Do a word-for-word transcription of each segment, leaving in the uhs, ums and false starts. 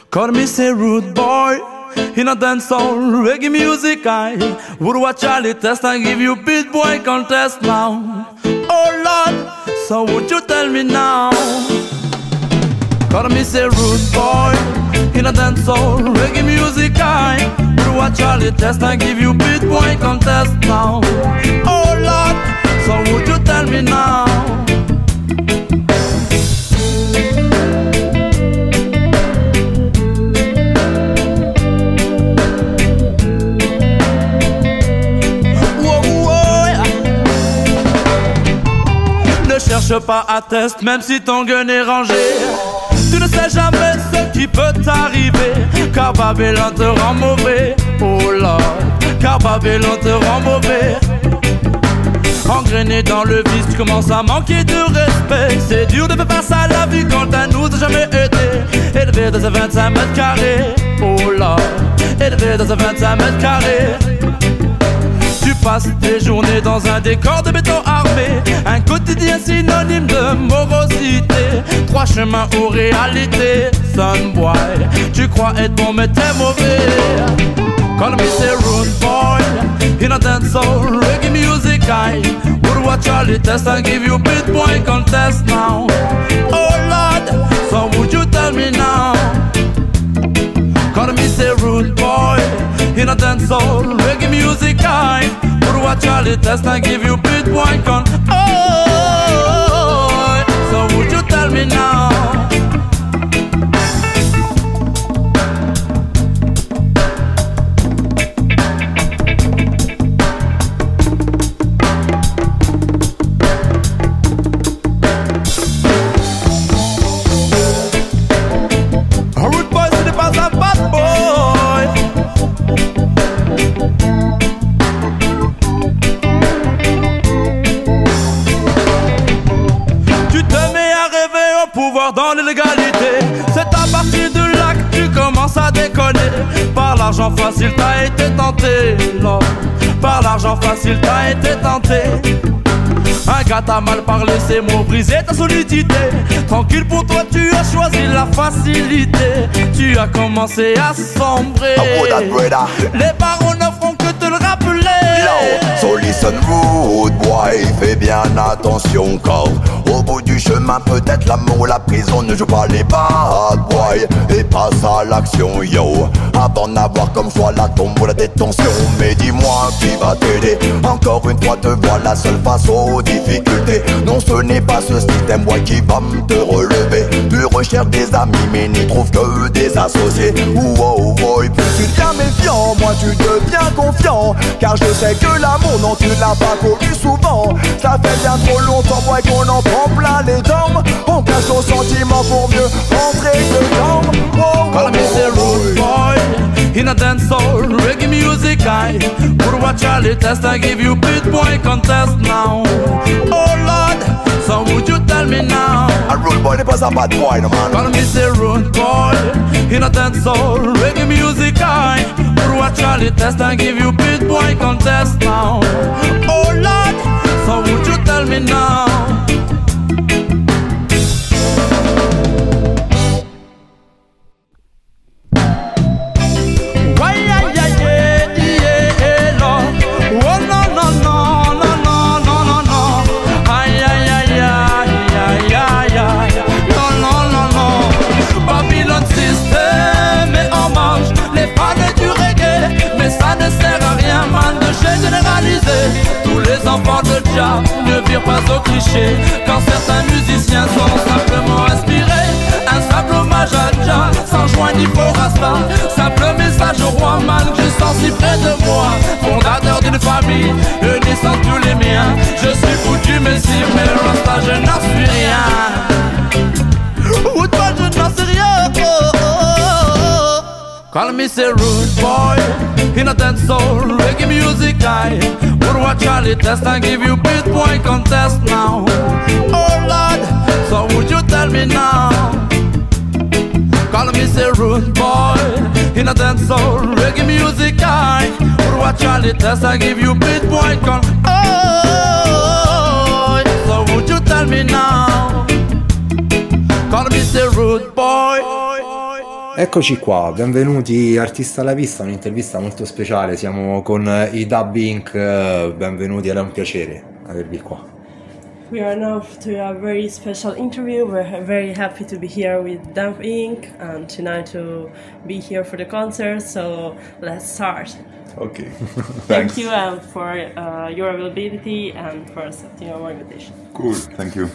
Call me say rude boy, in a dancehall reggae music I would watch all the test and give you beat boy contest now. Oh Lord, so would you tell me now? Call me say rude boy, in a dancehall reggae music I would watch all the test and give you beat boy contest now. Oh Lord, so would you tell me now? Ne cherche pas à test, même si ton gun est rangé. Tu ne sais jamais ce qui peut t'arriver, car Babylone te rend mauvais. Oh Lord, car Babylone te rend mauvais. Engrainé dans le vice, tu commences à manquer de respect. C'est dur de faire face à la vie quand elle nous a jamais aidé. Élevé dans un vingt-cinq mètres carrés. Oh Lord, élevé dans un vingt-cinq mètres carrés. Tu passes tes journées dans un décor de béton armé, un quotidien synonyme de morosité. Trois chemins aux réalités, son boy. Tu crois être bon mais t'es mauvais. Call me say rude boy, in a dancehall reggae music I would watch all the tests and give you beat boy contest now. Oh Lord, so would you tell me now? Call me say rude boy, in a dancehall reggae music I would watch all the tests and give you beat boy con. Oh, so would you tell me now? Dans l'illégalité, c'est à partir de là que tu commences à déconner. Par l'argent facile t'as été tenté, Lord. Par l'argent facile t'as été tenté. Un gars t'a mal parlé, ses mots brisé ta solidité. Tranquille pour toi, tu as choisi la facilité. Tu as commencé à sombrer. Les barons ne feront que te le rappeler. So listen rude boy, fais bien attention car au bout du chemin peut-être l'amour ou la prison ne joue pas les bad boy. Et passe à l'action yo, avant d'avoir comme choix la tombe ou la détention. Mais dis-moi qui va t'aider, encore une fois te voilà seule face aux difficultés. Non ce n'est pas ce système boy qui va me te relever. Tu recherches des amis mais n'y trouves que des associés. Wow boy, plus tu deviens méfiant, moi tu deviens confiant. Car je sais que l'amour non tu l'as pas connu souvent. Ça fait bien trop longtemps boy qu'on en prend plein les dents. On cache nos sentiments pour mieux rentrer dedans. Wow, call me say rude boy, in a dancehall reggae music I would watch all the tests and give you beat boy contest now. Oh Lord, so would you tell me now? A rude boy n'est pas un bad boy no man. Call me say rude boy, in a dancehall reggae music I would watch all the tests and give you beat boy contest now. Oh Lord, so would you tell me now? Tous les enfants de Jah ne virent pas au cliché. Quand certains musiciens sont simplement inspirés, un simple hommage à Jah, sans joint ni faux rasta. Simple message au roi man que je sens si près de moi. Fondateur d'une famille, unissant tous les miens. Je suis foutu mais si, mais rasta je n'en suis rien. Ou toi je n'en sais rien. Oh, oh, oh. Call me say rude boy, in a dancehall reggae music I would watch all the tests and give you beat boy contest now. Oh Lord, so would you tell me now? Call me say rude boy, in a dancehall reggae music I would watch all the tests and give you beat boy con. Oh, so would you tell me now? Call me say rude boy, Eccoci qua, benvenuti Artista alla Vista, un'intervista molto speciale, siamo con i Dub Incorporated, benvenuti, è un piacere avervi qua. We are now to a very special interview. We're very happy to be here with Dub Incorporated and tonight to be here for the concert, so let's start. Okay, Thank you um, for uh, your availability and for accepting our invitation. Cool, thank you.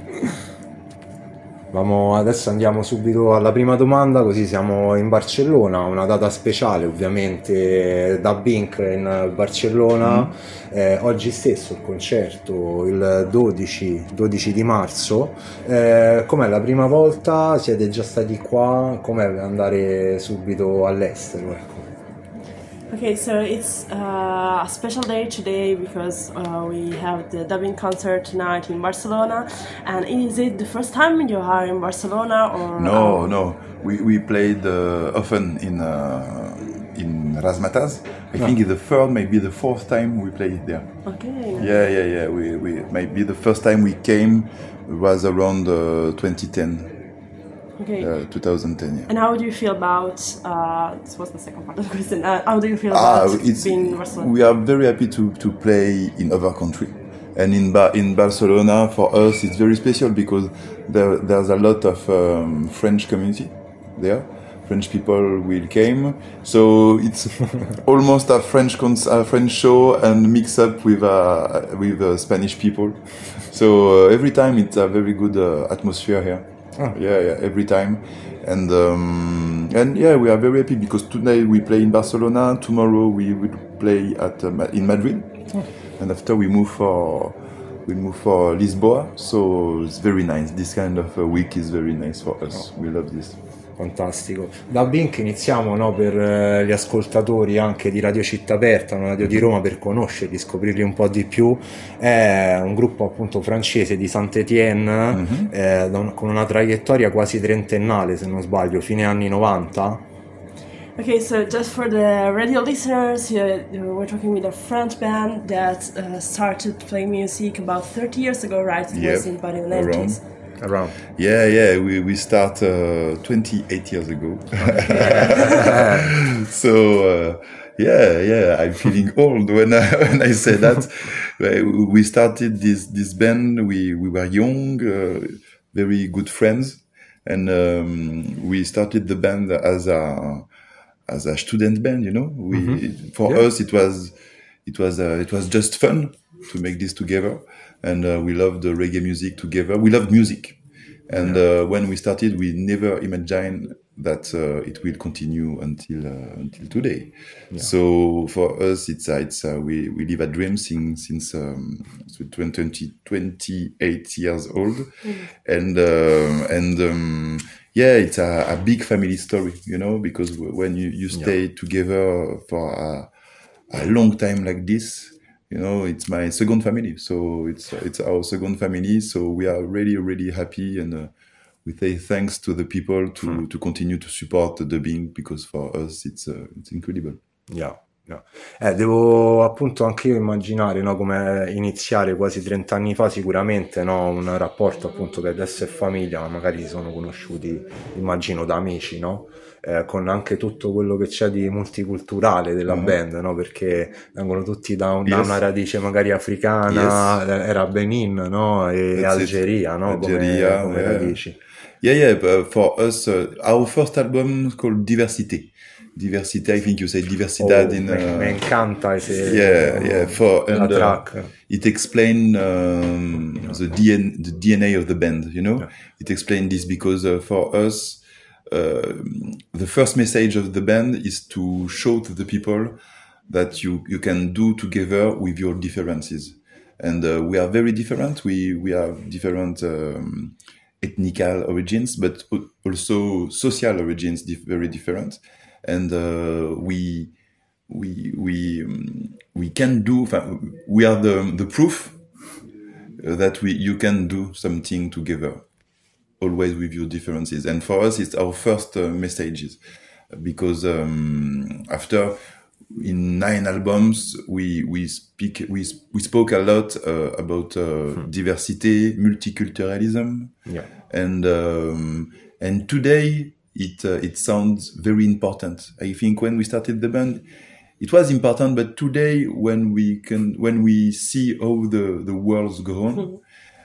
Vamo, adesso andiamo subito alla prima domanda, così siamo in Barcellona, una data speciale ovviamente, Dub Incorporated in Barcellona, mm. eh, oggi stesso il concerto, il dodici, dodici di marzo, eh, com'è la prima volta, siete già stati qua, com'è andare subito all'estero? Ecco. Okay, so it's uh, a special day today because uh, we have the dubbing concert tonight in Barcelona. And is it the first time you are in Barcelona or? No, no. We we played uh, often in uh, in Razzmatazz. I no. think it's the third, maybe the fourth time we played there. Okay. Yeah, yeah, yeah. We we maybe the first time we came was around uh, twenty ten. Okay. Uh, twenty ten, yeah. And how do you feel about, uh, this was the second part of the question, uh, how do you feel about uh, being in Barcelona? We are very happy to, to play in other country. And in ba- in Barcelona, for us, it's very special because there, there's a lot of um, French community there. French people will came, so it's almost a French cons- a French show and mix up with uh, with uh, Spanish people. So uh, every time it's a very good uh, atmosphere here. Oh. Yeah, yeah, every time, and um, and yeah, we are very happy because today we play in Barcelona. Tomorrow we will play at uh, in Madrid, oh. and after we move for we move for Lisboa. So it's very nice. This kind of a week is very nice for us. Oh. We love this. Fantastico. Da Bink iniziamo, no, per eh, gli ascoltatori anche di Radio Città Aperta, una radio di Roma, per conoscerli, scoprirli un po' di più. È un gruppo appunto francese di Saint-Étienne, mm-hmm. eh, un, con una traiettoria quasi trentennale, se non sbaglio, fine anni novanta. Okay, so just for the radio listeners, uh, we're talking with a French band that uh, started playing music about thirty years ago, right? It yep. was in the nineties. Around. Yeah, yeah, we we start uh, twenty-eight years ago. So uh, yeah, yeah, I'm feeling old when I, when I say that. We started this this band. We we were young, uh, very good friends, and um, we started the band as a as a student band. You know, we mm-hmm. for yeah. us it was it was uh, it was just fun to make this together. And uh, we loved the reggae music together. We loved music. And yeah. uh, when we started, we never imagined that uh, it will continue until uh, until today. Yeah. So for us, it's uh, it's uh, we we live a dream since since um, twenty, twenty-eight years old, mm-hmm. and um, and um, yeah, it's a, a big family story, you know, because when you you stay yeah. together for a, a long time like this. You know, it's my second family, so it's it's our second family. So we are really, really happy, and uh, we say thanks to the people to, mm. to continue to support the dubbing, because for us it's uh, it's incredible. Yeah, yeah. Eh, devo appunto anche io immaginare, no, come iniziare quasi trenta anni fa, sicuramente, no, un rapporto appunto che adesso è famiglia, ma magari si sono conosciuti, immagino, da amici, no? Eh, con anche tutto quello che c'è di multiculturale della mm. band, no? Perché vengono tutti da, un, yes. da una radice magari africana, yes. era Benin, no? E That's Algeria, no? Algeria, come, come yeah. radici. Yeah, yeah, but for us, uh, our first album is called Diversité. Diversité, I think you say Diversidad oh, in... Uh, me encanta ese... Yeah, yeah, for... And, track. Uh, it explains um, yeah. the, D N, the D N A of the band, you know? Yeah. It explains this because uh, for us, Uh, the first message of the band is to show to the people that you, you can do together with your differences. And uh, we are very different. We, we have different um, ethnical origins, but also social origins, dif- very different. And uh, we, we, we, um, we can do, we are the, the proof that we, you can do something together. Always with your differences, and for us it's our first uh, messages, because um, after in nine albums we we speak we we spoke a lot uh, about uh, hmm. diversity, multiculturalism, yeah. and um, and today it uh, it sounds very important. I think when we started the band, it was important, but today when we can when we see how the the worlds go on, mm-hmm.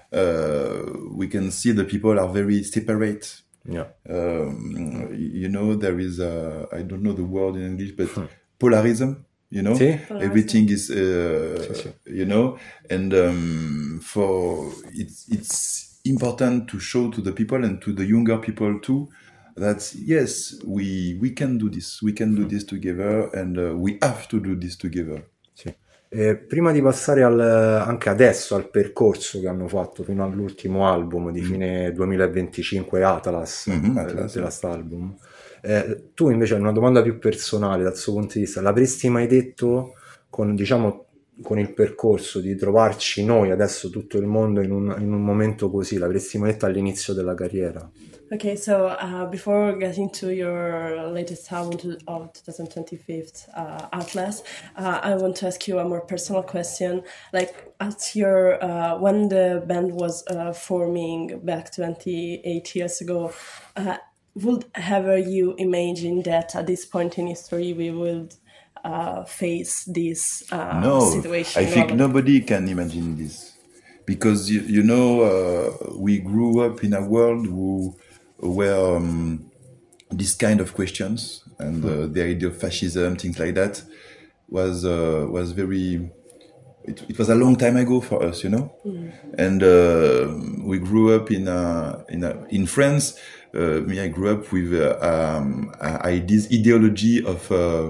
uh, we can see the people are very separate. Yeah. Um, you know, there is a, I don't know the word in English, but hmm. polarism. You know, sí. Everything is, uh, sí, sí. you know, and um, for it's it's important to show to the people and to the younger people too that yes, we we can do this, we can do this together, and uh, we have to do this together. Sì. Eh, prima di passare al, anche adesso al percorso che hanno fatto fino all'ultimo album di fine duemilaventicinque, Atlas, mm-hmm, eh, Atlas The Last Album. Eh, tu invece hai una domanda più personale dal suo punto di vista, l'avresti mai detto con, diciamo, con il percorso di trovarci noi adesso tutto il mondo in un, in un momento così, l'avresti mai detto all'inizio della carriera? Okay, so uh, before getting to your latest album to, of twenty twenty-five, uh, Atlas, uh, I want to ask you a more personal question. Like, at your uh, when the band was uh, forming back twenty-eight years ago, uh, would ever you imagine that at this point in history we would uh, face this uh, no, situation? I think nobody can imagine this. Because, you, you know, uh, we grew up in a world who, where um, this kind of questions and uh, the idea of fascism, things like that, was uh, was very... It, it was a long time ago for us, you know? Mm. And uh, we grew up in a, in, a, in France. Uh, me, I grew up with uh, um, uh, this ideology of uh,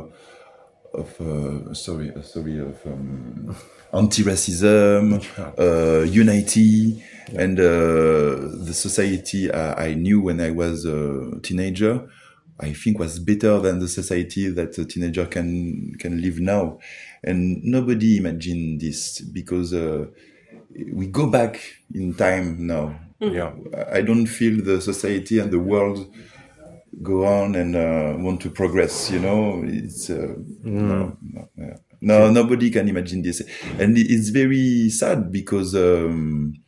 of uh, sorry, uh, sorry, of um, anti-racism, uh, unity, yeah. and uh, the society I, I knew when I was a teenager, I think was better than the society that a teenager can can live now, and nobody imagined this because uh, we go back in time now. Yeah, I don't feel the society and the world go on and uh, want to progress. You know, it's uh, mm. no, no, yeah. no, nobody can imagine this, and it's very sad because um,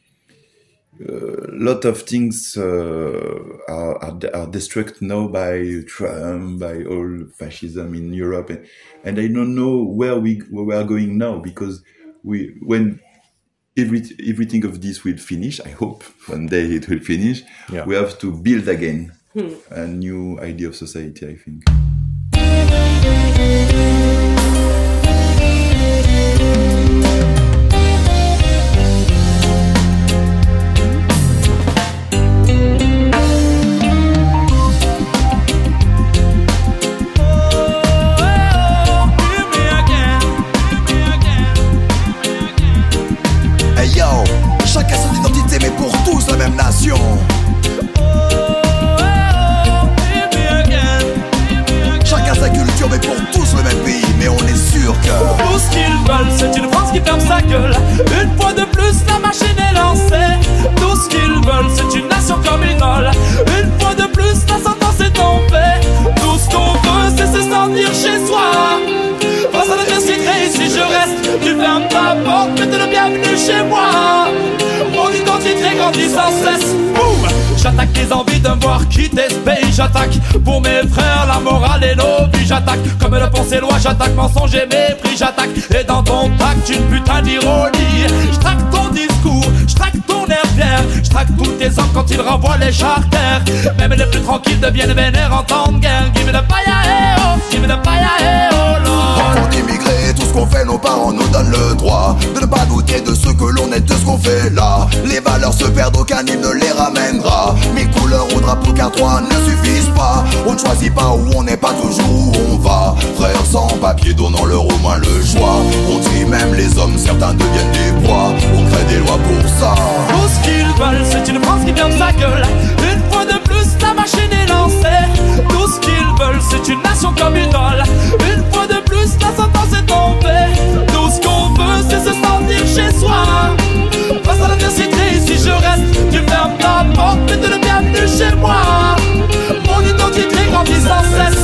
a lot of things uh, are, are are destructed now by Trump, by all fascism in Europe, and, and I don't know where we where we are going now because we when. Every, everything of this will finish. I hope one day it will finish. Yeah. We have to build again hmm. a new idea of society, I think. Chacun son identité mais pour tous la même nation. Chacun sa culture mais pour tous le même pays. Mais on est sûr que tout ce qu'ils veulent c'est une France qui ferme sa gueule. Une fois de plus la machine est lancée. Tout ce qu'ils veulent c'est une nation communale. Une fois de plus la sentence est tombée. Tout ce qu'on veut c'est se sentir chez soi. Face à l'adversité, si je reste, tu fermes ta porte, mais t'es le bienvenu chez moi. Mon identité grandit sans cesse. Boum! J'attaque les envies de me voir quitter ce pays. J'attaque pour mes frères, la morale et nos vies. J'attaque comme le pensée loi, j'attaque mensonge et mépris. J'attaque et dans ton tact une putain d'ironie. J'traque ton discours, j'traque ton air fier. J'traque tous tes hommes quand ils renvoient les charters. Même les plus tranquilles deviennent vénères en temps de guerre. Give me the fire, eh oh, give me the fire, eh oh Lord. En tant qu'immigrés, tout ce qu'on fait, nos parents nous donnent le droit de ne pas douter de ce que l'on est, de ce qu'on fait là. Les valeurs se perdent, aucun hymne ne les ramènera. Mille couleurs au drapeau car trois ne suffisent pas. On ne choisit pas où on n'est pas toujours où on va. Frères sans papier, donnons-leur au moins le choix. On trie même les hommes, certains deviennent des proies. On crée des lois pour ça. Tout ce qu'ils veulent, c'est une France qui ferme sa gueule. Une fois de plus, la machine est lancée. Tout ce qu'ils veulent, c'est une nation communale. Une fois de plus, la sentence est tombée. Tout ce qu'on veut, c'est se sentir chez soi. Face à l'adversité, si je reste, tu fermes ta porte, mais t'es le bienvenu chez moi. Mon identité grandit sans cesse.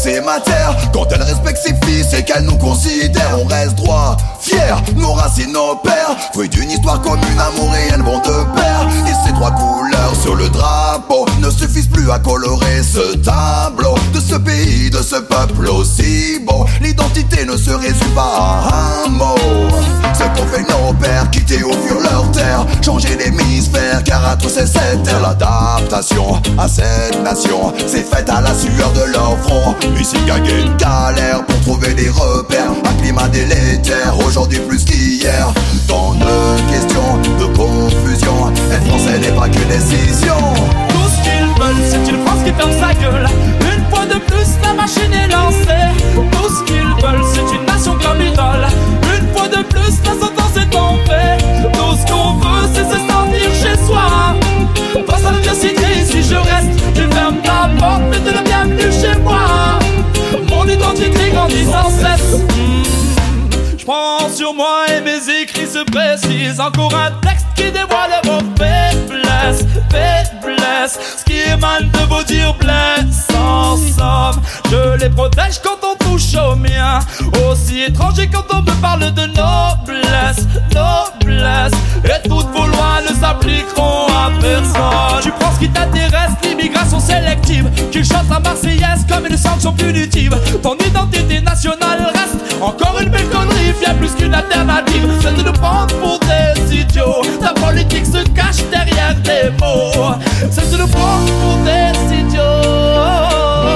c'est ma terre. Quand elle respecte ses fils et qu'elle nous considère, on reste droit, fier, nos racines, nos pères. Fruit d'une histoire commune, amour et elles vont de pair. Et ces trois couleurs sur le drapeau ne suffisent plus à colorer ce tableau de ce pays, de ce peuple aussi beau. L'identité ne se résume pas à un mot. Ce qu'ont fait nos pères, quitter au fur leur terre, changer d'hémisphère, car à tous c'est cette terre. L'adaptation à cette nation c'est faite à la sueur de leur front. Ici gagner une galère pour trouver des repères. Un climat délétère, aujourd'hui plus qu'hier. Tant de questions, de confusion. Être français n'est pas qu'une décision. Tout ce qu'ils veulent, c'est une France qui ferme sa gueule. Une fois de plus, la machine est lancée. Tout ce qu'ils veulent, c'est une nation comme idole. Une fois de plus, la sentence est tombée. Tout ce qu'on veut, c'est se sentir chez soi. Face à l'adversité, si je reste, tu fermes ta porte, mais t'es le bienvenu chez moi. Mon identité grandit sans cesse. mmh. Je prends sur moi et mes écrits se précisent. Encore un texte qui dévoile vos faiblesses, faiblesses. Ce qui émane de vos dires blesse. En somme, je les protège quand on touche au mien. Aussi étranger quand on me parle de noblesse, noblesse. Et toutes vos lois ne s'appliqueront à personne. Tu prends ce qui t'intéresse, l'immigration sélective. Tu chantes la Marseillaise comme une sanction punitive. Ton identité nationale reste encore une belle connerie, bien plus qu'une alternative. C'est de nous prendre pour des idiots. Ta politique se cache derrière des mots. C'est de nous prendre pour des idiots.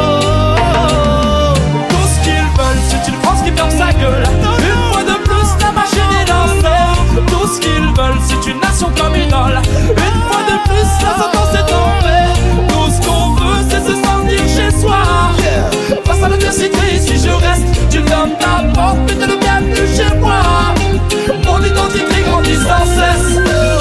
Tout ce qu'ils veulent, c'est une France qui ferme sa gueule. Une fois de plus, la machine est lancée. Tout ce qu'ils veulent, c'est une nation comme idole. Une fois de plus, la sentence est tombée. Tout ce qu'on veut, c'est se sentir chez soi. Face à l'adversité, si je reste, tu fermes ta porte, mais t'es le bienvenu chez moi. Mon identité grandit sans cesse.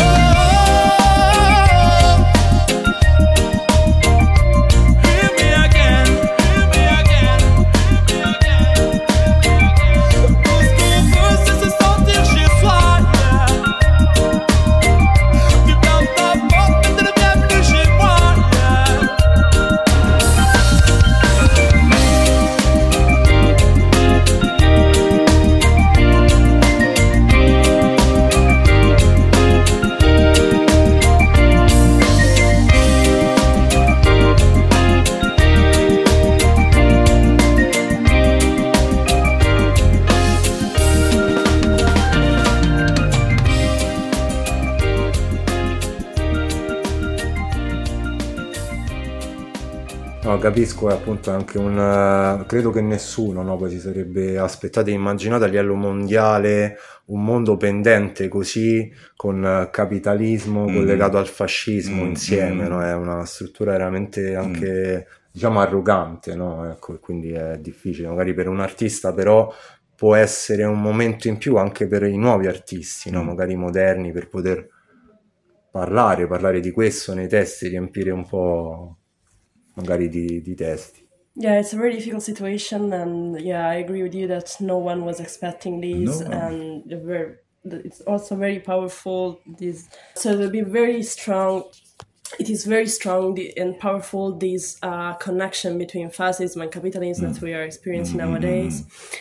No, capisco, è appunto anche un... Uh, credo che nessuno, no, poi si sarebbe aspettato e immaginato a livello mondiale un mondo pendente così, con uh, capitalismo mm. collegato al fascismo mm. insieme, mm. no? È una struttura veramente anche, mm. diciamo, arrogante, no? Ecco, quindi è difficile, magari per un artista, però può essere un momento in più anche per i nuovi artisti, no? Magari moderni, per poter parlare, parlare di questo nei testi, riempire un po' magari di, di testi. Yeah, it's a very difficult situation, and yeah, I agree with you that no one was expecting this, no. and very, it's also very powerful. This, so it'll be very strong. It is very strong and powerful, this uh, connection between fascism and capitalism mm. that we are experiencing mm-hmm. nowadays.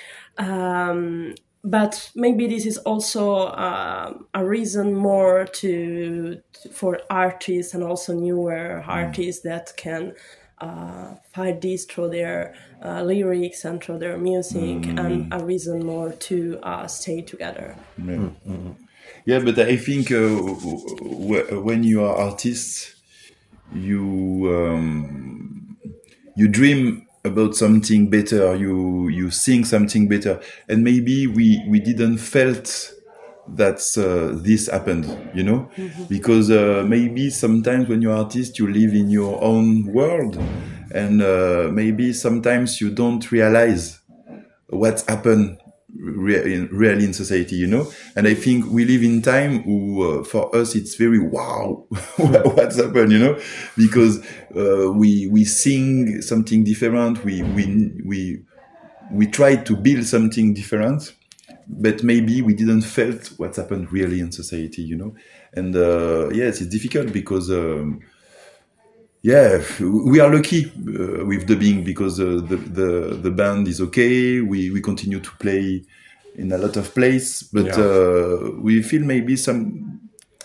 Um, but maybe this is also uh, a reason more to, to for artists and also newer mm. artists that can uh, fight this through their uh, lyrics and through their music, mm. and a reason more to uh, stay together. Yeah. Mm-hmm. Yeah, but I think uh, w- when you are artists, you um, you dream about something better. You you sing something better, and maybe we we didn't felt that uh, this happened, you know, mm-hmm. because uh, maybe sometimes when you're artist, you live in your own world, and uh, maybe sometimes you don't realize what's happened Re- in, really in society, you know. And I think we live in time who, uh, for us, it's very wow, what's happened, you know, because uh, we we sing something different, we we we we try to build something different, but maybe we didn't felt what's happened really in society, you know. And uh, yes, it's difficult because um, yeah, we are lucky uh, with dubbing because uh, the, the the band is okay. We we continue to play in a lot of places, but yeah. uh, we feel maybe some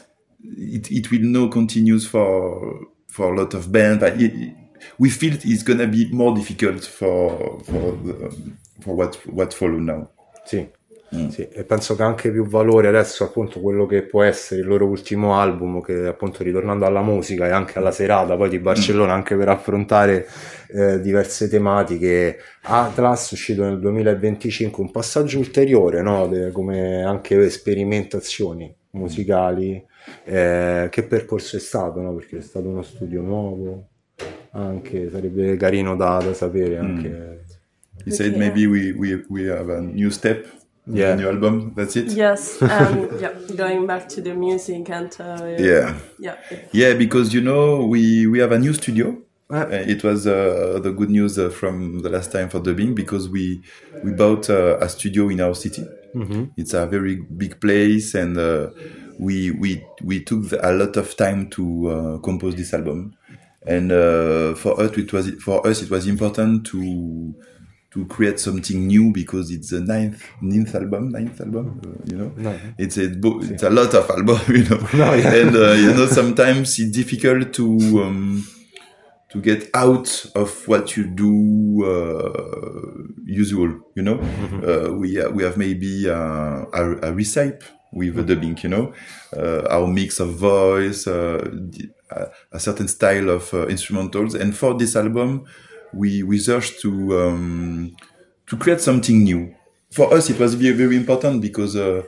it it will not continues for for a lot of bands. But it, we feel it's gonna be more difficult for for the, for what what follow now. Sì. Mm. Sì, e penso che anche più valore adesso appunto quello che può essere il loro ultimo album, che appunto ritornando alla musica e anche alla serata poi di Barcellona, mm. anche per affrontare eh, diverse tematiche. Atlas, uscito nel duemilaventicinque, un passaggio ulteriore, no? De, come anche sperimentazioni musicali, eh, che percorso è stato, no? Perché è stato uno studio nuovo, anche sarebbe carino da, da sapere anche. Mm. He said maybe we, we, we have a new step. Yeah, new album. That's it. Yes, um, yeah, going back to the music and uh, yeah, yeah, yeah, because you know we we have a new studio. Uh, it was uh, the good news uh, from the last time for dubbing because we we bought uh, a studio in our city. Mm-hmm. It's a very big place, and uh, we we we took a lot of time to uh, compose this album. And uh, for us, it was for us it was important to. to create something new because it's the ninth ninth album ninth album uh, you know no. it's a it's a lot of album, you know. No, yeah. And uh, you know sometimes it's difficult to um, to get out of what you do uh, usual, you know. Mm-hmm. uh, we uh, we have maybe uh, a, a recipe with mm-hmm. a dubbing, you know, uh, our mix of voice, uh, a, a certain style of uh, instrumentals, and for this album we we searched to um, to create something new. For us, it was very very important because uh,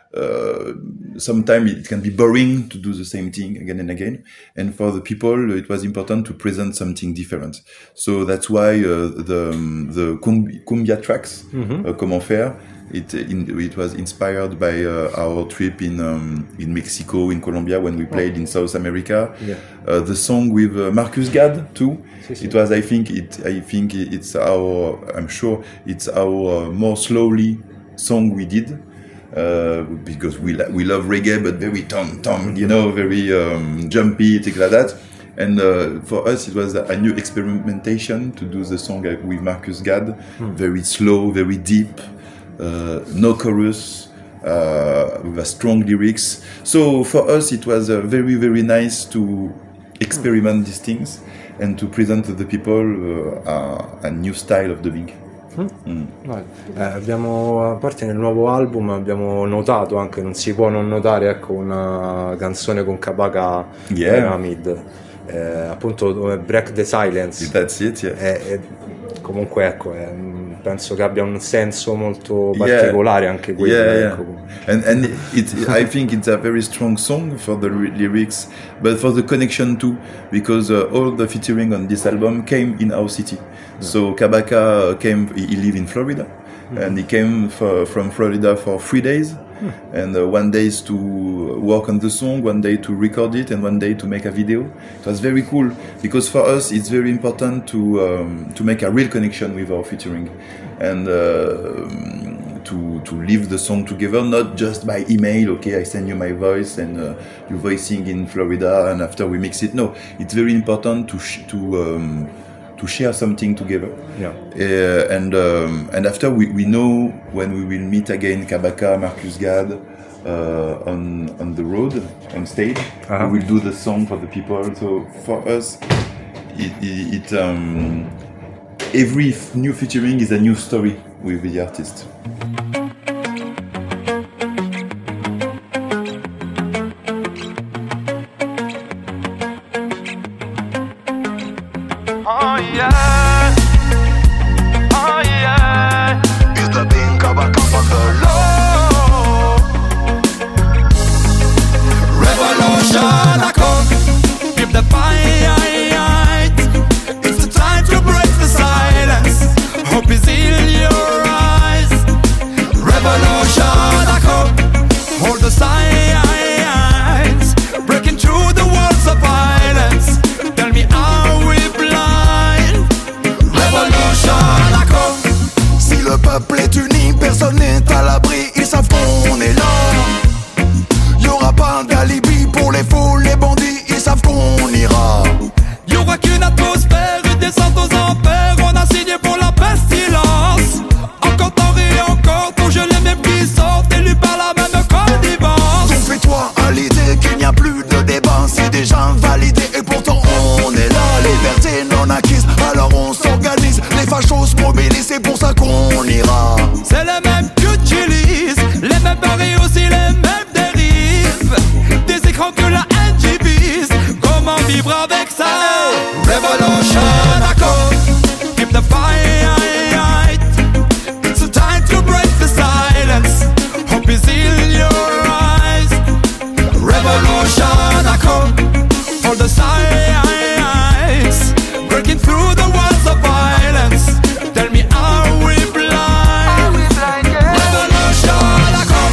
uh, sometimes it can be boring to do the same thing again and again, and for the people, it was important to present something different. So that's why uh, the the cumbia tracks, mm-hmm. uh, Comment Faire, it in, it was inspired by uh, our trip in um, in Mexico, in Colombia when we played oh. in South America. Yeah. Uh, the song with uh, Marcus Gad too. It was, I think, it. I think it's our. I'm sure it's our uh, more slowly song we did uh, because we we love reggae, but very tom tom, you know, very um, jumpy, things like that. And uh, for us, it was a, a new experimentation to do the song with Marcus Gad, hmm. very slow, very deep, uh, no chorus, uh, with a strong lyrics. So for us, it was uh, very very nice to experiment these things. And to present to the people uh, a, a new style of dubbing. Mm. Mm. Eh, abbiamo, a parte nel nuovo album, abbiamo notato anche, non si può non notare, ecco, una canzone con Kabaka yeah. Pyramid, eh, appunto Break the Silence. That's it, yeah. È, è, comunque ecco, è, penso che abbia un senso molto particolare, yeah. anche quello. Yeah, ecco. yeah. And, and it, I think it's a very strong song for the lyrics, but for the connection too, because uh, all the featuring on this album came in our city. Yeah. So Kabaka came, he live in Florida, mm-hmm. and he came for, from Florida for three days. Hmm. And uh, one day is to work on the song, one day to record it, and one day to make a video. It was very cool because for us it's very important to um, to make a real connection with our featuring, and uh, to to live the song together, not just by email. Okay, I send you my voice and uh, you voicing in Florida, and after we mix it. No, it's very important to sh- to um, to share something together. Yeah. Uh, and um, and after we, we know when we will meet again Kabaka, Marcus Gad uh, on on the road, on stage, uh-huh. we will do the song for the people. So for us, it, it, it um, every f- new featuring is a new story with the artist. Oh yeah, oh yeah, it's the being Kabaka for the love. Revolution I come, give the fight. It's the time to break the silence. Hope is in your eyes. Revolution I come, hold the signs, breaking through the walls of violence. Tell me how we blind. Revolution I come. Si le peuple est uni, personne n'est à l'abri. Ils savent qu'on est là. Y'aura pas d'alibi pour les fous, les bandits. Ils savent qu'on ira. Y'aura pas qu'une atmosphère, une descente aux enfers. On a signé pour la pestilence. Encore tant et encore, pour je les mêmes qui sortent, élus par la même connivence. Donc fais-toi à l'idée qu'il n'y a plus de débat, c'est déjà validé et pourtant on est là. Liberté non acquise, alors on s'organise. Les fachos se mobilisent, c'est pour ça qu'on ira. C'est les mêmes que j'utilise, les mêmes paris aussi, les mêmes dérives. Des écrans que la haine divise, comment vivre avec ça? Revolution, d'accord, keep the fight. It's a time to break the silence. Hope is in your eyes. Revolution, d'accord, all the sides, breaking through the walls of violence. Tell me, are we blind? Revolution, d'accord.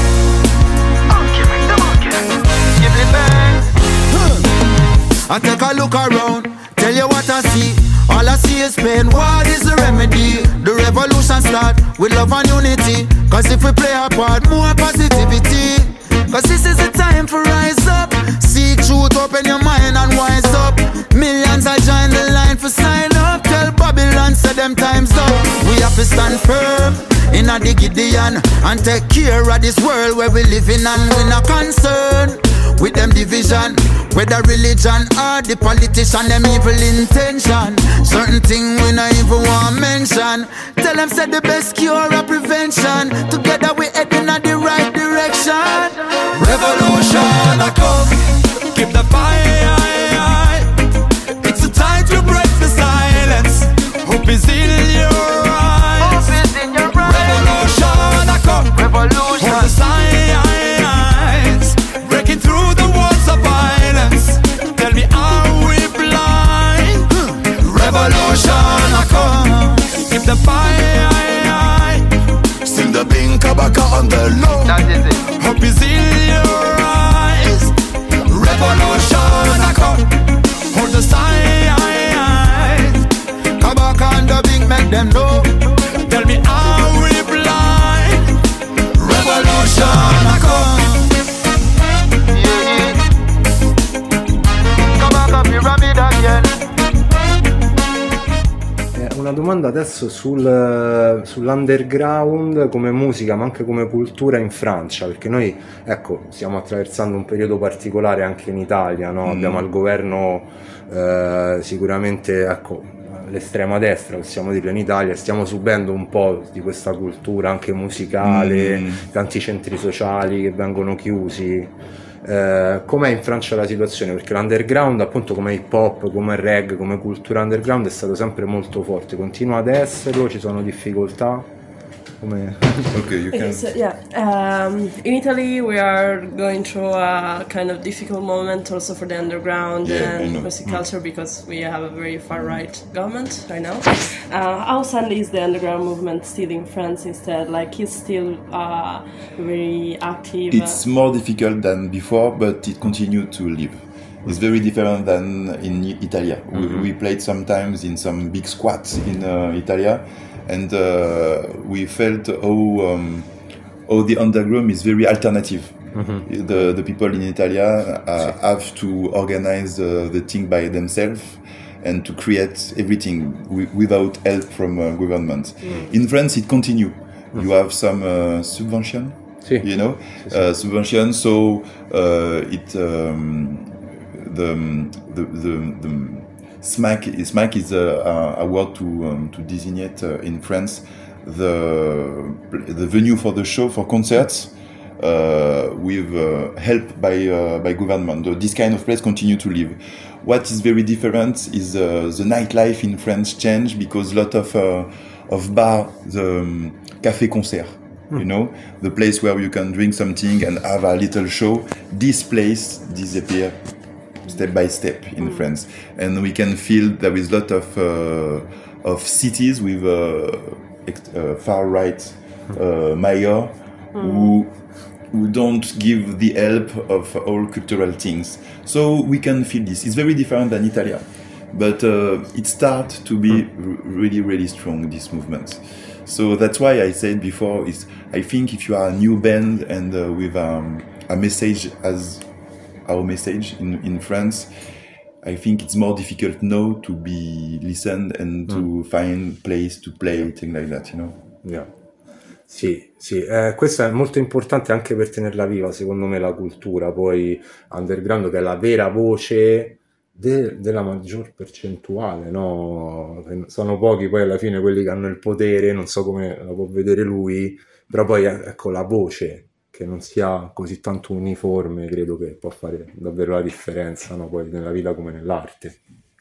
I take a look around, tell you what I see. All I see is pain, what is the remedy? The revolution start with love and unity. Cause if we play our part, more positivity. Cause this is the time for rise up. Seek truth, open your mind and wise up. Millions are join the line for sign up. Tell Babylon, say them time's up. We have to stand firm in a the Gideon and take care of this world where we live in, and we not concerned with them division, whether religion or the politician, them evil intention. Certain thing we not even want mention. Tell them say the best cure or prevention. Together we head in the right direction. Revolution, I come, keep the fire. It's a time to break the silence. Hope is in your eyes. Hope is in your eyes. Revolution, I come, Revolution. all the sides, breaking through the walls of violence. Tell me, are we blind? Revolution, I come, keep the fire. Sing the Binkabaka on the low. That is it. Hope is in your eyes. Revolution, I come, hold the sides. Come back on the big, make them know. Tell me, are we blind? Revolution, I come. Yeah. Come back up, pyramid again. Una domanda adesso sul, sull'underground come musica ma anche come cultura in Francia, perché noi ecco stiamo attraversando un periodo particolare anche in Italia, no? Mm. Abbiamo al governo eh, sicuramente ecco l'estrema destra, possiamo dirlo, in Italia stiamo subendo un po' di questa cultura anche musicale, mm. tanti centri sociali che vengono chiusi. Eh, com'è in Francia la situazione? Perché l'underground appunto come hip hop, come reggae, come cultura underground è stato sempre molto forte, continua ad esserlo, ci sono difficoltà? Come... Okay, you Okay, can. so yeah, um, in Italy we are going through a kind of difficult moment also for the underground Yeah, I and know. music culture because we have a very far-right government right now. Uh, how sad is the underground movement still in France instead? Like it's still uh, very active. It's more difficult than before, but it continued to live. It's very different than in Italia. Mm-hmm. We, we played sometimes in some big squats in uh, Italia, and uh, we felt how um, how the underground is very alternative. Mm-hmm. The the people in Italia uh, have to organize uh, the thing by themselves and to create everything w- without help from uh, government. Mm. In France, it continue. Mm. You have some uh, subvention, Sì. you know, uh, subvention. So uh, it um, the, the the the smack smack is a, a word to um, to designate uh, in France the the venue for the show for concerts. Uh, with uh, help by uh, by government. This kind of place continue to live. What is very different is uh, the nightlife in France change because a lot of uh, of bar, the um, café concert, mm. you know, the place where you can drink something and have a little show. This place disappear step by step in mm. France, and we can feel there is a lot of uh, of cities with uh, uh, far right uh, mayor mm. who. who don't give the help of all cultural things. So we can feel this. It's very different than Italy, but uh, it starts to be r- really, really strong, this movement. So that's why I said before, is I think if you are a new band and uh, with um, a message as our message in, in France, I think it's more difficult now to be listened and to mm. find place to play, things like that, you know? Yeah. Sì, sì, eh, questo è molto importante anche per tenerla viva, secondo me, la cultura, poi underground, che è la vera voce de- della maggior percentuale, no? Sono pochi poi alla fine quelli che hanno il potere, non so come la può vedere lui, però poi ecco la voce, che non sia così tanto uniforme, credo che può fare davvero la differenza, no? Poi nella vita come nell'arte.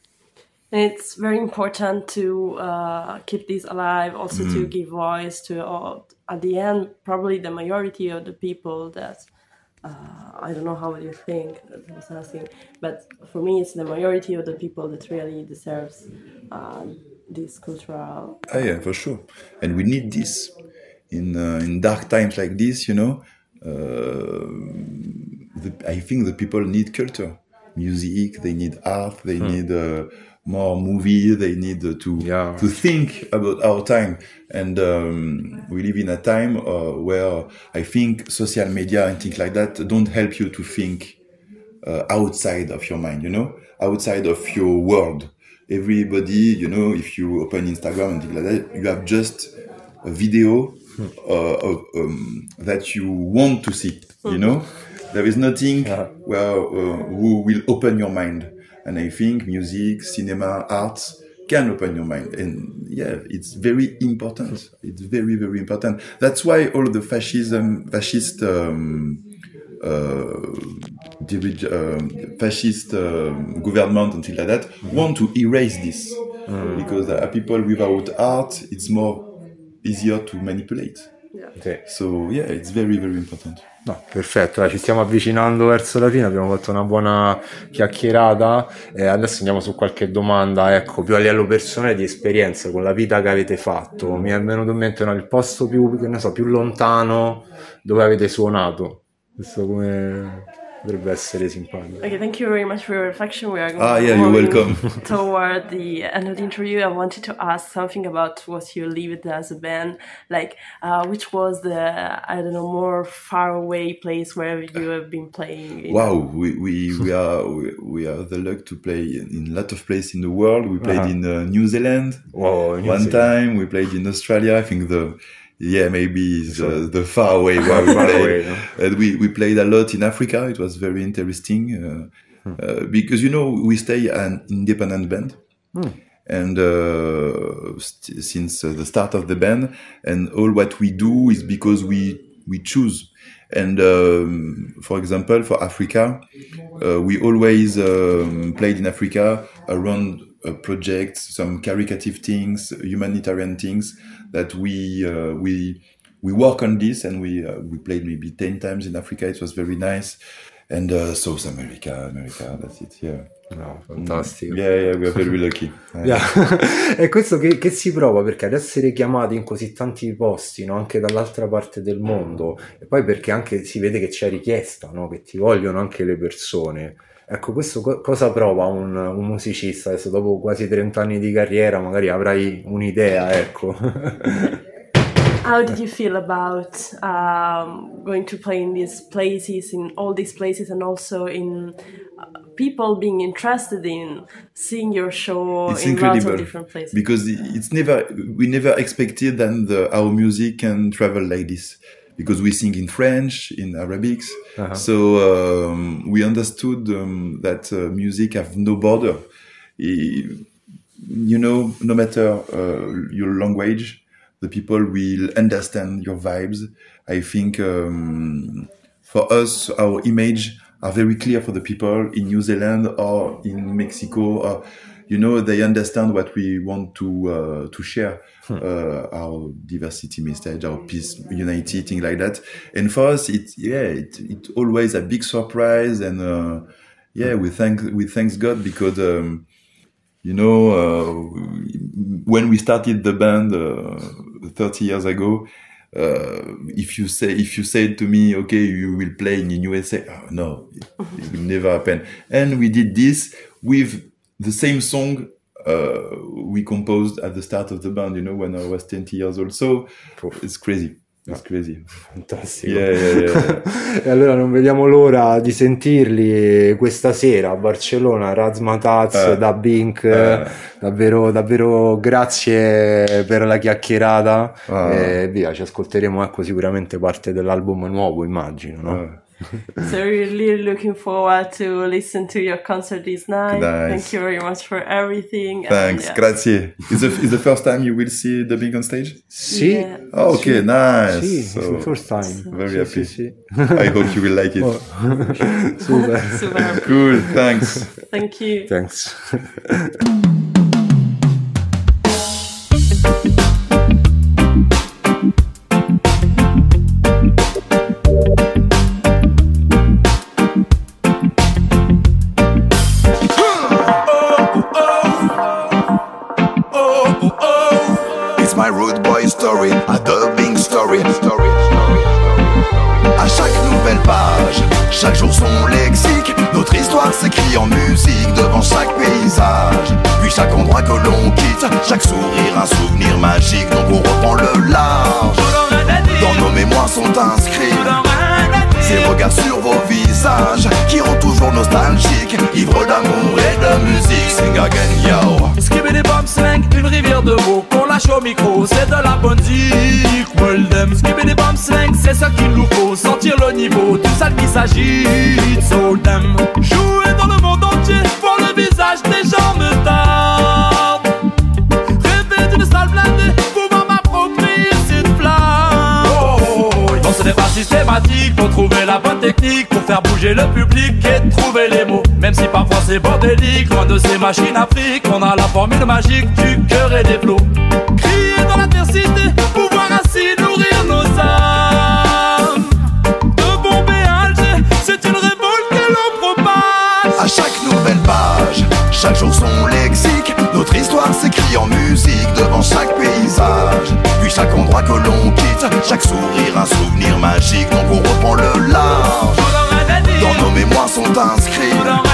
It's very important to uh, keep this alive, also mm. to give voice to all, at the end, probably the majority of the people that, uh, I don't know how you think, that's asking, but for me it's the majority of the people that really deserves uh, this cultural... Uh, oh yeah, for sure. And we need this. In, uh, in dark times like this, you know, uh, the, I think the people need culture. Music, they need art, they mm. need... Uh, more movie, they need to yeah. to think about our time, and um, we live in a time uh, where I think social media and things like that don't help you to think uh, outside of your mind, you know, outside of your world. Everybody, you know, if you open Instagram and things like that, you have just a video uh, of, um, that you want to see, you know. There is nothing yeah. where uh, who will open your mind. And I think music, cinema, arts can open your mind. And yeah, it's very important. It's very, very important. That's why all the fascism, fascist, um, uh, dirige, um, fascist um, government and things like that mm-hmm. want to erase this. Mm. Because uh, people without art, it's more easier to manipulate. Yeah. Okay. So yeah, it's very, very important. No, perfetto, ci stiamo avvicinando verso la fine, abbiamo fatto una buona chiacchierata e adesso andiamo su qualche domanda, ecco, più a livello personale di esperienza con la vita che avete fatto. Mi è venuto in mente no, il posto più, che ne so, più lontano dove avete suonato. Questo come potrebbe essere simpatico. Okay, thank you very much for your reflection. We are going ah, yeah, you're welcome. toward the end of the interview. I wanted to ask something about what you lived as a band. Like, uh, which was the, I don't know, more far away place where you have been playing? Wow, we we, we are we, we are the luck to play in a lot of places in the world. We played uh-huh. in uh, New Zealand. Wow, New one Zealand. time. We played in Australia. I think the Yeah, maybe the, the far away where we played. No? And we, we played a lot in Africa. It was very interesting uh, hmm. uh, because, you know, we stay an independent band. Hmm. And uh, st- since uh, the start of the band, and all what we do is because we, we choose. And um, for example, for Africa, uh, we always um, played in Africa around uh, projects, some caritative things, humanitarian things that we uh, we we work on this, and we uh, we played maybe ten times in Africa. It was very nice, and uh, South America, America, that's it. Yeah. No, fantastico. Yeah, yeah, we are very lucky. Yeah. E questo che, che si prova perché ad essere chiamati in così tanti posti, no? Anche dall'altra parte del mondo, e poi perché anche si vede che c'è richiesta, no? Che ti vogliono anche le persone. Ecco, questo co- cosa prova un, un musicista? Adesso dopo quasi trenta anni di carriera magari avrai un'idea, ecco. How did you feel about um, going to play in these places, in all these places, and also in uh, people being interested in seeing your show it's in incredible, lots of different places? Because it's never, we never expected that the, our music can travel like this. Because we sing in French, in Arabic, uh-huh. so um, we understood um, that uh, music have no border. You know, no matter uh, your language, the people will understand your vibes. I think um, for us, our image are very clear for the people in New Zealand or in Mexico. Or, you know, they understand what we want to uh, to share, hmm. uh, our diversity message, our peace, unity, things like that. And for us, it yeah, it it always a big surprise. And uh, yeah, we thank we thanks God because. Um, You know, uh, when we started the band uh, thirty years ago, uh, if you say if you said to me, "Okay, you will play in U S A," oh, no, it, it will never happen. And we did this with the same song uh, we composed at the start of the band. You know, when I was twenty years old. So it's crazy. It's crazy. Fantastico. Yeah, yeah, yeah. E allora non vediamo l'ora di sentirli questa sera a Barcellona. Razmataz, Eh. da Bink, Eh. davvero, davvero grazie per la chiacchierata. Ah. E via, ci ascolteremo, ecco, sicuramente parte dell'album nuovo, immagino, no? Uh, So we're really looking forward to listen to your concert this night. Nice. Thank you very much for everything. Thanks, And, yeah. grazie. Is the, is the first time you will see the Bink on stage? Sì. Yeah. Oh, okay, nice. Sì, So, it's the first time. very Sì, happy. sì, sì. I hope you will like it. Oh. Super. Super. Cool, thanks. Thank you. Thanks. It's my rude boy story, a dubbing story. story. À chaque nouvelle page, chaque jour son lexique. Notre histoire s'écrit en musique devant chaque paysage. Puis chaque endroit que l'on quitte, chaque sourire un souvenir magique. Donc on reprend le large. Dans nos mémoires sont inscrits ces regards sur vos visages qui rendent toujours nostalgiques, ivres d'amour et de musique. Sing again, yo. Skibidi bum slang, une rivière de mots qu'on lâche au micro, c'est de la bonne zik. Well them, skibidi bum slang, c'est ce qu'il nous faut, sentir le niveau du sale qui s'agite. So them, jouer dans le monde entier, voir le visage des gens me tarde. Rêver d'une salle blindée, pouvoir m'approprier cette flamme. Oh, oh, oh. Non, ce n'est pas systématique, faut trouver la bonne technique pour faire bouger le public et trouver les mots. Même si parfois c'est bordélique, loin de ces machines afriques, on a la formule magique du cœur et des flots. Crier dans l'adversité, pouvoir ainsi nourrir nos âmes. De Bombay à Alger, c'est une révolte que l'on propage. À chaque nouvelle page, chaque jour son lexique. Notre histoire s'écrit en musique devant chaque paysage. Puis chaque endroit que l'on quitte, chaque sourire un souvenir magique. Donc on reprend le large. Dans nos mémoires sont inscrits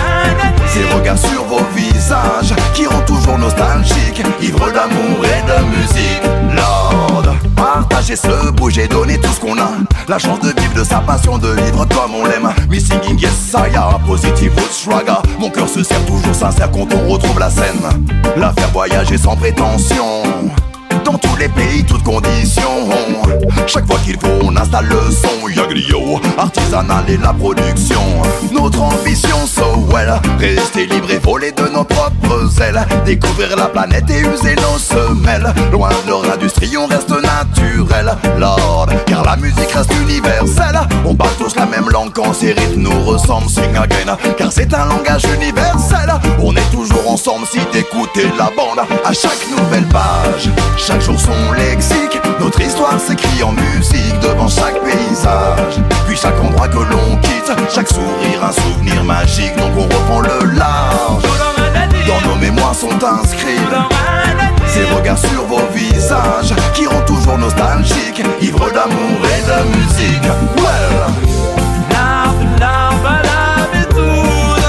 ces regards sur vos visages qui rendent toujours nostalgiques, ivres d'amour et de musique. Lord, partager, se bouger, donner tout ce qu'on a. La chance de vivre de sa passion, de vivre comme on l'aime. Me singing yes I am, positive roots raga. Mon cœur se serre toujours sincère quand on retrouve la scène. La faire voyager sans prétention, dans tous les pays, toutes conditions. Chaque fois qu'il faut, on installe le son. Yagrio, artisanal et la production. Notre ambition, so well, rester libre et voler de nos propres ailes. Découvrir la planète et user nos semelles. Loin de leur industrie, on reste naturel. Lord, car la musique reste universelle. On parle tous la même langue quand ces rythmes nous ressemblent. Sing again, car c'est un langage universel. On est toujours ensemble si t'écoutais la bande. À chaque nouvelle page, chaque jour son lexique. Notre histoire s'écrit en musique devant chaque paysage. Puis chaque endroit que l'on quitte, chaque sourire un souvenir magique. Donc on reprend le large. Dans nos mémoires sont inscrits ces regards sur vos visages qui rendent toujours nostalgiques, ivres d'amour et de musique. Well. L'arbre, l'arbre à l'aventura,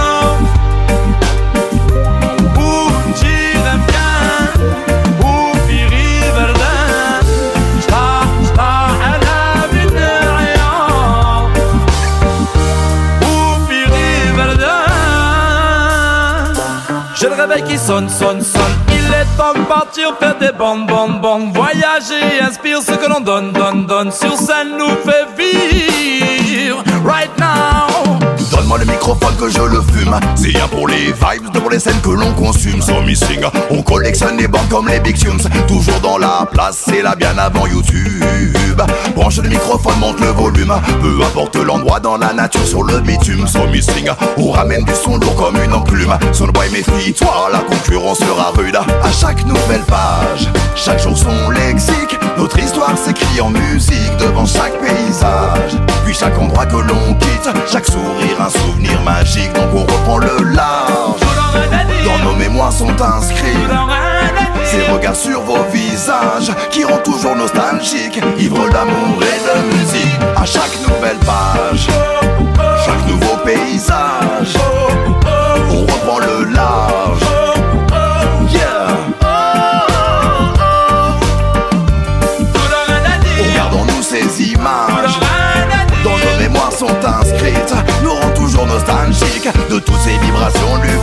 où j'irai bien, où Piri Verdun, sta, sta à la Vénéria, où Piri Verdun. J'ai le réveil qui sonne, sonne, sonne. Il est temps de partir faire des bandes, bandes, bandes. Voyager inspire ce que l'on donne, donne, donne. Sur scène nous fait vivre. Right now. Donne-moi le microphone que je le fume. C'est bien pour les vibes, de pour les scènes que l'on consume. So missing, on collectionne les bandes comme les Big Tunes. Toujours dans la place, c'est là bien avant YouTube. Branche le microphone, monte le volume. Peu importe l'endroit dans la nature, sur le bitume. So missing, on ramène du son lourd comme une enclume. Soundboy méfie-toi, la concurrence sera rude. À chaque nouvelle page, chaque jour son lexique. Notre histoire s'écrit en musique devant chaque paysage. Puis chaque endroit que l'on quitte, chaque sourire un souvenir magique. Donc on reprend le large. Dans nos mémoires sont inscrits ces regards sur vos visages qui rendent toujours nostalgiques, ivres d'amour et de musique. À chaque nouvelle page, chaque nouveau paysage, on reprend le large. Yeah. Regardons-nous ces passion du